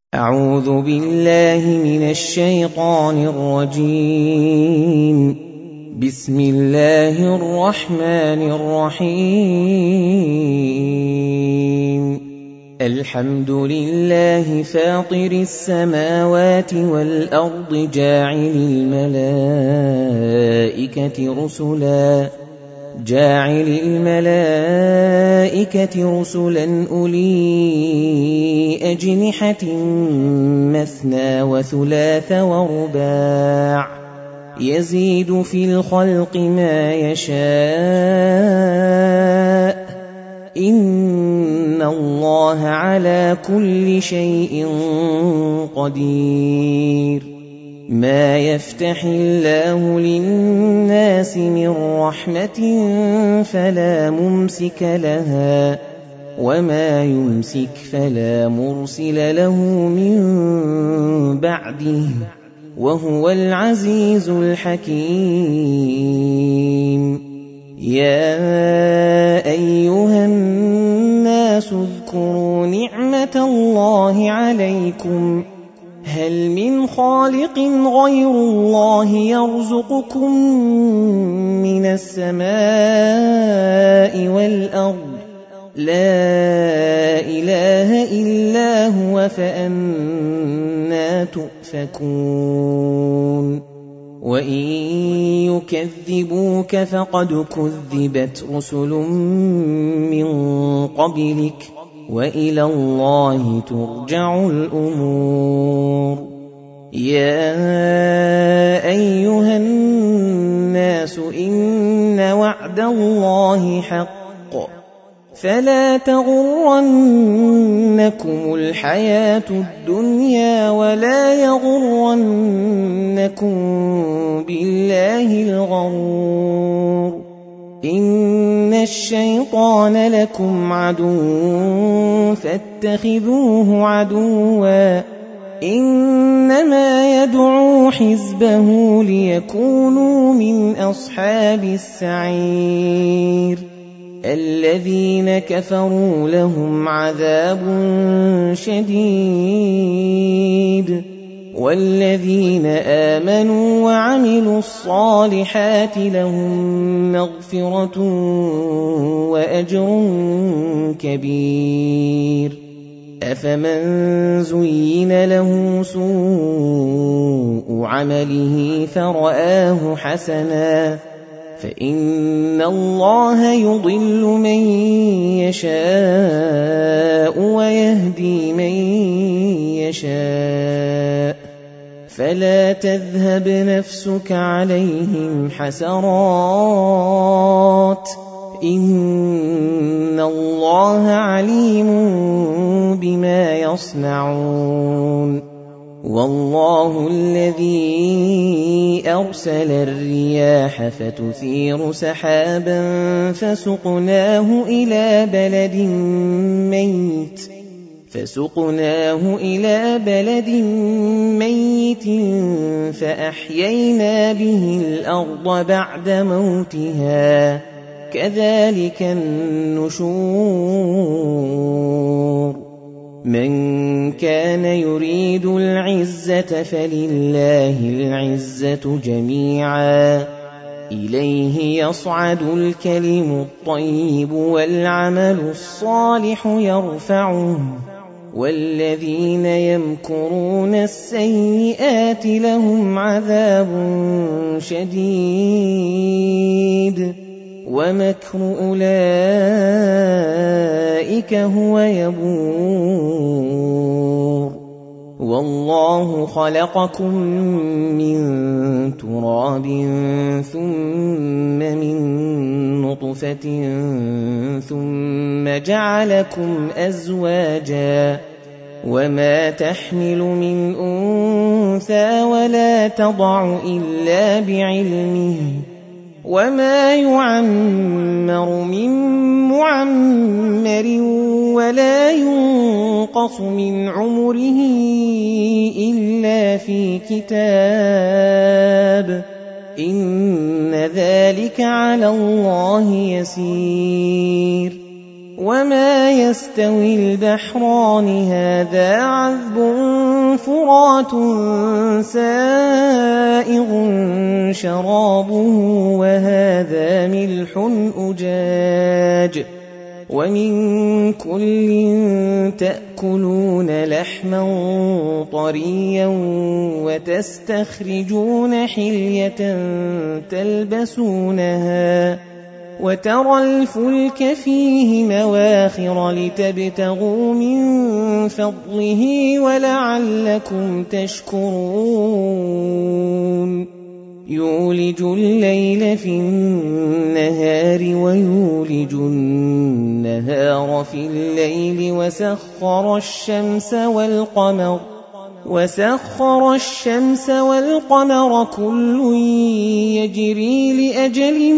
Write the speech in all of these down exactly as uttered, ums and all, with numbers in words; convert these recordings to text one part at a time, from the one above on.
أعوذ بالله من الشيطان الرجيم. بسم الله الرحمن الرحيم. الحمد لله فاطر السماوات والأرض جاعل الملائكة رسلا جاعل الملائكة رسلا أولي أجنحة مثنى وثلاث ورباع يزيد في الخلق ما يشاء إن الله على كل شيء قدير. ما يفتح الله للناس من رحمة فلا ممسك لها وما يمسك فلا مرسل له من بعده وهو العزيز الحكيم. يا أيها الناس اذكروا نعمة الله عليكم هل من خالق غير الله يرزقكم من السماء والأرض لا إله إلا هو فأنى تؤفكون. وإن يكذبوك فقد كذبت رسل من قبلك وإلى الله ترجع الأمور. يا أيها الناس إن وعد الله حق فلا تغرنكم الحياة الدنيا ولا يغرنكم بالله الغرور. إن الشيطان لكم عدو فاتخذوه عدوا إنما يدعو حزبه ليكونوا من أصحاب السعير. الذين كفروا لهم عذاب شديد والذين آمنوا وعملوا الصالحات لهم مغفرة وأجر كبير. أفمن زين له سوء عمله فرآه حسنا فإن الله يضل من يشاء ويهدي من يشاء فلا تذهب نفسك عليهم حسرات إن الله عليم بما يصنعون. والله الذي أرسل الرياح فتثير سحابا فسقناه إلى بلد ميت فسقناه إلى بلد ميت فأحيينا به الأرض بعد موتها كذلك النشور. من كان يريد العزة فلله العزة جميعا إليه يصعد الكلم الطيب والعمل الصالح يرفعه والذين يمكرون السيئات لهم عذاب شديد ومكر أولئك هو يبور. والله خلقكم من تراب ثم من نطفة ثم جعلكم أزواجا وما تحمل من أنثى ولا تضع إلا بعلمه وما يعمر من معمر ولا ينقص من عمره إلا في كتاب إن ذلك على الله يسير. وما يستوي البحران هذا عذب فرات سائغ شرابه وهذا ملح أجاج ومن كل تأكلون لحما طريا وتستخرجون حلية تلبسونها وترى الفلك فيه مواخر لتبتغوا من فضله ولعلكم تشكرون يولج الليل في النهار ويولج النهار في الليل وسخر الشمس والقمر وسخر الشمس والقمر كل يجري لأجل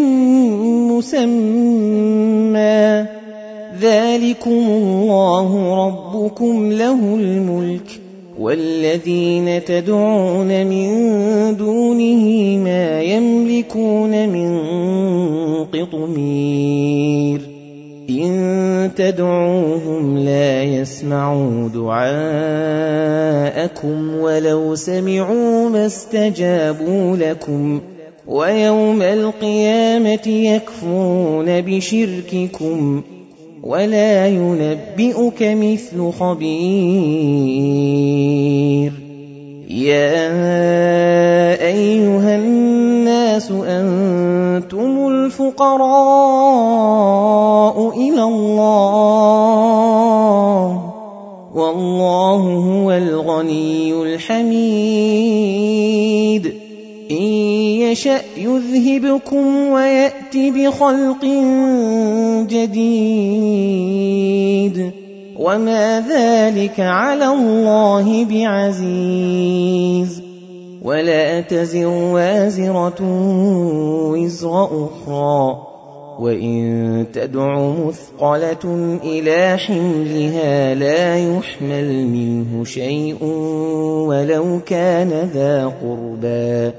مسمى ذلكم الله ربكم له الملك والذين تدعون من دونه ما يملكون من قطمير إن تدعوهم لا يسمعوا دعاءكم ولو سمعوا ما استجابوا لكم ويوم القيامة يكفرون بشرككم ولا ينبئك مثل خبير يا أيها الناس أنتم الفقراء إلى الله والله هو الغني الحميد إن يشأ يذهبكم ويأت بخلق جديد وما ذلك على الله بعزيز ولا تزر وازرة وزر أخرى وإن تدع مثقلة إلى حملها لا يحمل منه شيء ولو كان ذا قربى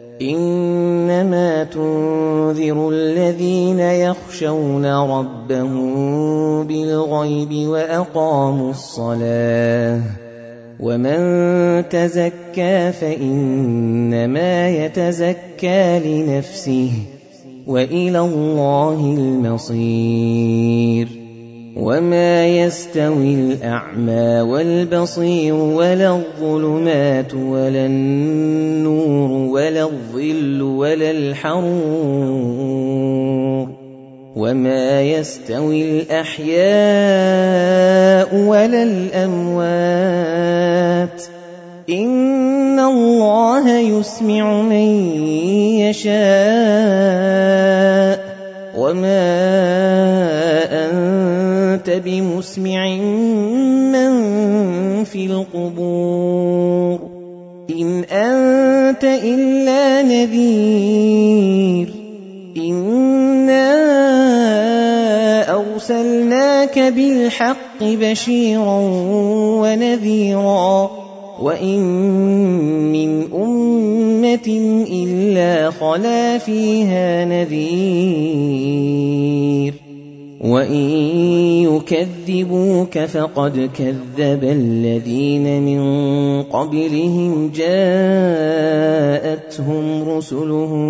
إنما تنذر الذين يخشون ربهم بالغيب وأقاموا الصلاة ومن تزكى فإنما يتزكى لنفسه وإلى الله المصير وما يستوي الأعمى والبصير ولا الظلمات ولا النور ولا الظل ولا الحرور وما يستوي الأحياء ولا الأموات إن الله يسمع من يشاء وما أنت بمسمع من في القبور إن أنت إلا نذير إنا أرسلناك بالحق بشيرا ونذيرا وإن من أمة إلا خلا فيها نذير وإن يكذبوك فقد كذب الذين من قبلهم جاءتهم رسلهم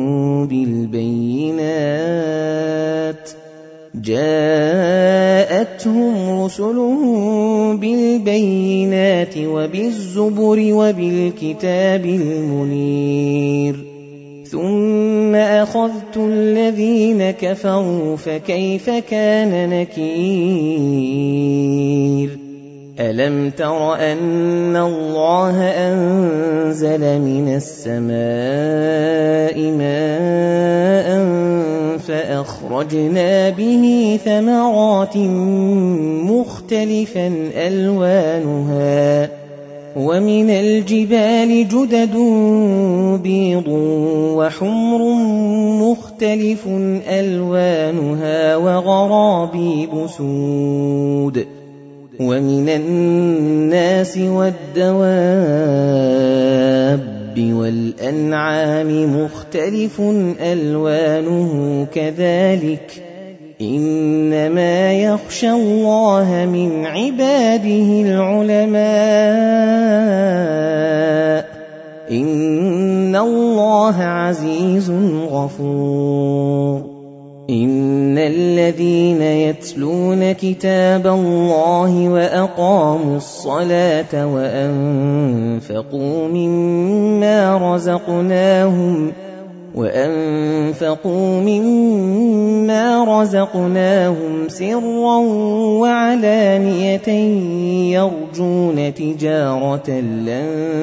بالبينات جاءتهم رسلهم بالبينات وبالزبر وبالكتاب المنير ثم أخذت الذين كفروا فكيف كان نكير ألم تر أن الله أنزل من السماء ماء فأخرجنا به ثمرات مختلفا ألوانها ومن الجبال جدد بيض وحمر مختلف ألوانها وغرابيب سود ومن الناس والدواب والأنعام مختلف ألوانه كذلك إنما يخشى الله من عباده العلماء اللَّهَ عَزِيزٌ غَفُورٌ إِنَّ الَّذِينَ يَتْلُونَ كِتَابَ اللَّهِ وَأَقَامُوا الصَّلَاةَ وَأَنفَقُوا مِمَّا رَزَقْنَاهُمْ وَأَنفَقُوا مِمَّا رَزَقْنَاهُمْ سِرًّا وَعَلَانِيَةً يَرْجُونَ تِجَارَةً لَّن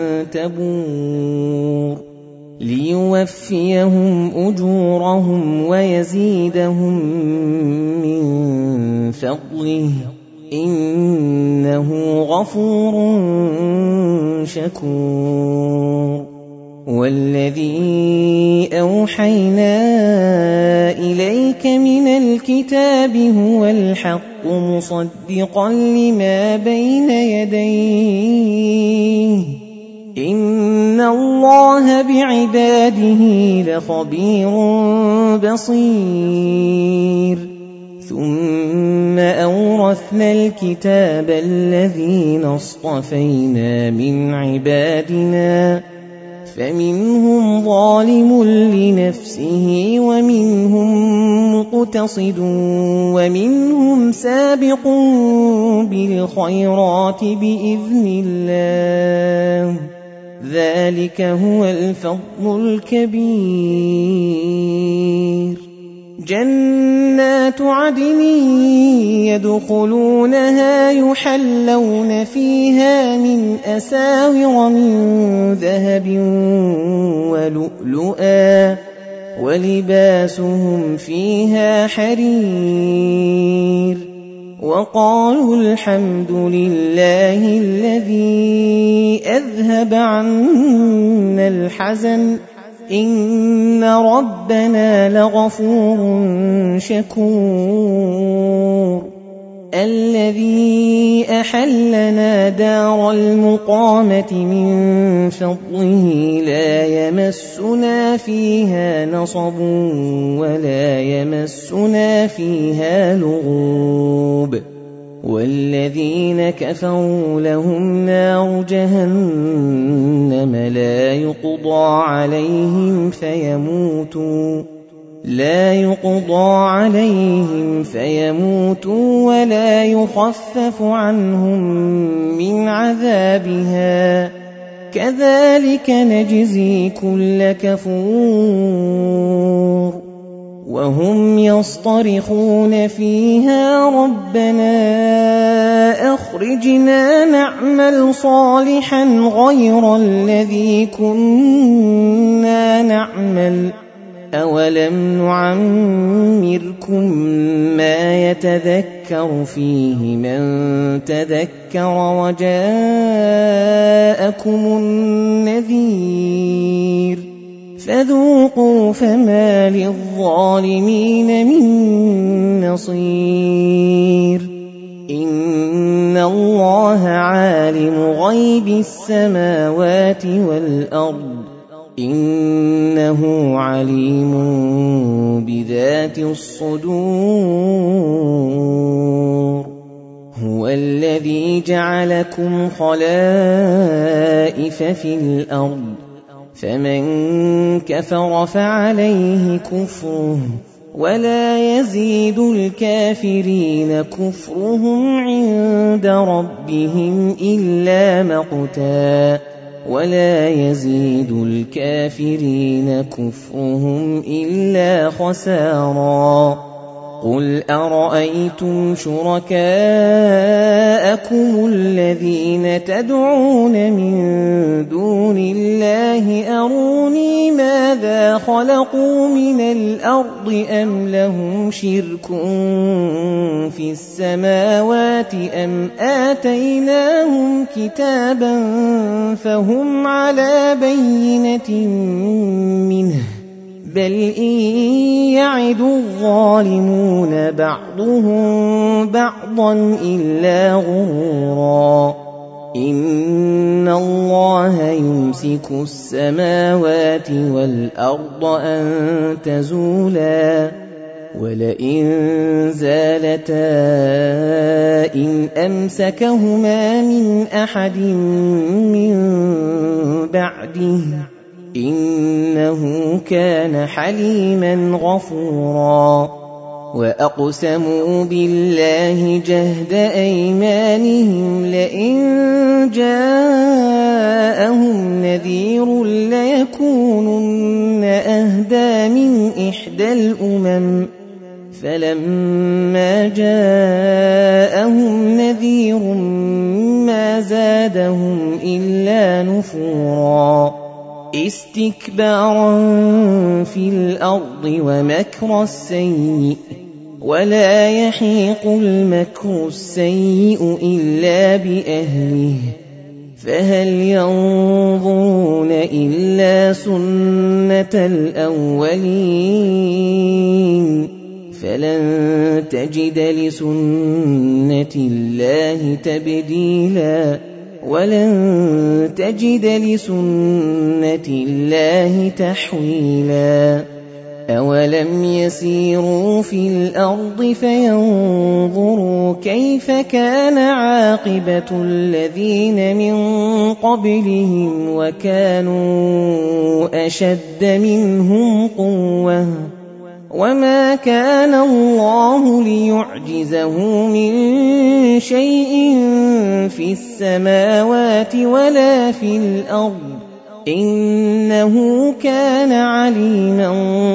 تَبُورَ لِيُوَفِّيَهُمْ أُجُورَهُمْ وَيَزِيدَهُم مِّن فَضْلِهِ إِنَّهُ غَفُورٌ شَكُورٌ وَالَّذِي أَوْحَيْنَا إِلَيْكَ مِنَ الْكِتَابِ هُوَ الْحَقُّ مُصَدِّقًا لِّمَا بَيْنَ يَدَيْهِ إِنَّ اللَّهَ بِعِبَادِهِ لَخَبِيرٌ بَصِيرٌ ثُمَّ أَوْرَثْنَا الْكِتَابَ الَّذِينَ اصْطَفَيْنَا مِنْ عِبَادِنَا فَمِنْهُمْ ظَالِمٌ لِنَفْسِهِ وَمِنْهُمْ مُقْتَصِدٌ وَمِنْهُمْ سَابِقٌ بِالْخَيْرَاتِ بِإِذْنِ اللَّهِ ذَلِكَ هُوَ الْفَضْلُ الْكَبِيرُ جَنَّاتُ عَدْنٍ يَدْخُلُونَهَا يُحَلَّوْنَ فِيهَا مِنْ أَسَاوِرَ مِنْ ذَهَبٍ وَلُؤْلُؤًا وَلِبَاسُهُمْ فِيهَا حَرِيرٌ وَقَالُوا الْحَمْدُ لِلَّهِ الَّذِي أَذْهَبَ عَنَّا الْحَزَنَ إِنَّ رَبَّنَا لَغَفُورٌ شَكُورٌ الَّذِي أَحَلَّنَا دَارَ الْمُقَامَةِ مِنْ فَضْلِهِ لَا يَمَسُّنَا فِيهَا نَصَبٌ وَلَا يَمَسُّنَا فِيهَا لُغُوبٌ وَالَّذِينَ كَفَرُوا لَهُمْ نَارُ جَهَنَّمَ لَا يُقْضَىٰ عَلَيْهِمْ فَيَمُوتُوا لا يقضى عليهم فيموتوا ولا يخفف عنهم من عذابها كذلك نجزي كل كفور وهم يصطرخون فيها ربنا أخرجنا نعمل صالحا غير الذي كنا نعمل أَوَلَمْ نُعَمِّرْكُم مَّا يَتَذَكَّرُ فِيهِ مَن تَذَكَّرَ وَجَاءَكُمُ النَّذِيرُ فَذُوقُوا فَمَا لِلظَّالِمِينَ مِن نَّصِيرٍ إِنَّ اللَّهَ عَالِمُ غَيْبِ السَّمَاوَاتِ وَالْأَرْضِ إِنَّهُ عَلِيمٌ بِذَاتِ الصُّدُورِ هُوَ الَّذِي جَعَلَكُمْ خَلَائِفَ فِي الْأَرْضِ فَمَن كَفَرَ فَعَلَيْهِ كُفْرُهُ وَلَا يَزِيدُ الْكَافِرِينَ كُفْرُهُمْ عِندَ رَبِّهِمْ إِلَّا مَقْتًا وَلَا يَزِيدُ الْكَافِرِينَ كُفْرُهُمْ إِلَّا خَسَارًا قُلْ أَرَأَيْتُمْ شُرَكَاءَكُمُ الَّذِينَ تَدْعُونَ مِن دُونِ اللَّهِ أَرُونِي مَاذَا خَلَقُوا مِنَ الْأَرْضِ أَمْ لَهُمْ شِرْكٌ فِي السَّمَاوَاتِ أَمْ آتَيْنَاهُمْ كِتَابًا فَهُمْ عَلَىٰ بَيِّنَةٍ مِّنْهُ بَلْ إِن يَعِدُ الظَّالِمُونَ بَعْضُهُم بَعْضًا إِلَّا غُرُورًا إِنَّ اللَّهَ يُمْسِكُ السَّمَاوَاتِ وَالْأَرْضَ أَن تَزُولَا وَلَئِن زَالَتَا إِنْ أَمْسَكَهُمَا مِنْ أَحَدٍ مِّن بَعْدِهِ إنه كان حليما غفورا وأقسموا بالله جهد أيمانهم لئن جاءهم نذير ليكونن أهدى من إحدى الأمم فلما جاءهم نذير ما زادهم إلا نفورا استكبارا في الأرض ومكر السيء ولا يحيق المكر السيء إلا بأهله فهل ينظرون إلا سنة الأولين فلن تجد لسنة الله تبديلا ولن تجد لسنة الله تحويلا أولم يسيروا في الأرض فينظروا كيف كان عاقبة الذين من قبلهم وكانوا أشد منهم قوة وما كان الله ليعجزه من شيء في السماوات ولا في الأرض إنه كان عليما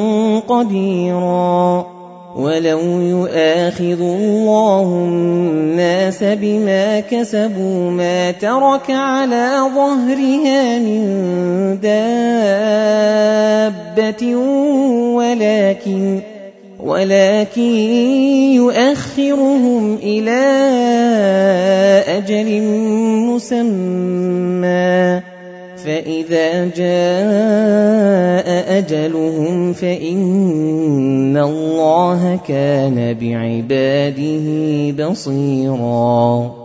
قديرا ولو يؤاخذ الله الناس بما كسبوا ما ترك على ظهرها من دابة ولكن ولكن يؤخرهم إلى أجل مسمى فإذا جاء أجلهم فإن الله كان بعباده بصيرا